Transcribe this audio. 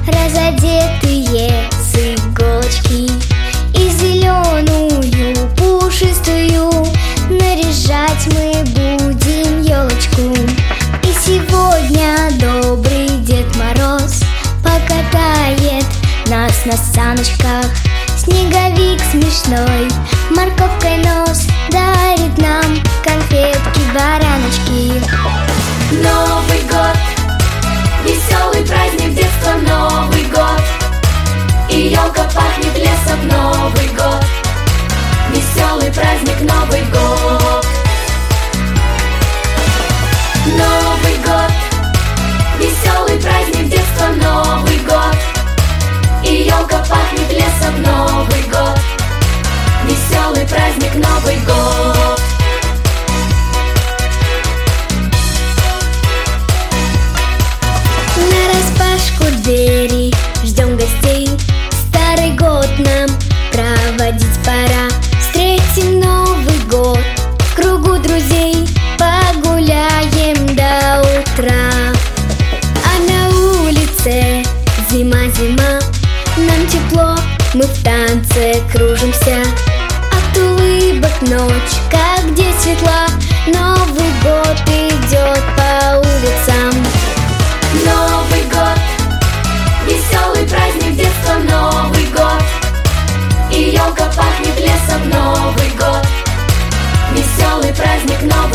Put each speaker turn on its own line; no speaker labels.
разодетые с иголочки, и зеленую пушистую наряжать мы будем елочку. И сегодня добрый Дед Мороз покатает нас на саночках. Снеговик смешной морковкой нос дарит нам конфетки-бараночки.
Новый год, веселый праздник детства, Новый год, и елка пахнет лесом, Новый год, веселый праздник, Новый год. Новый год, веселый праздник детства, Новый год, и елка пахнет лесом, Новый год, веселый праздник, Новый год.
Нараспашку двери ждем гостей, старый год нам проводить пора. Встретим Новый год в кругу друзей, погуляем до утра. А на улице зима-зима, нам тепло, мы в танце кружимся. От улыбок ночь, как где светла, Новый год идет по улицам.
Новый год, веселый праздник детства, Новый год, и елка пахнет лесом, Новый год, веселый праздник, Новый год.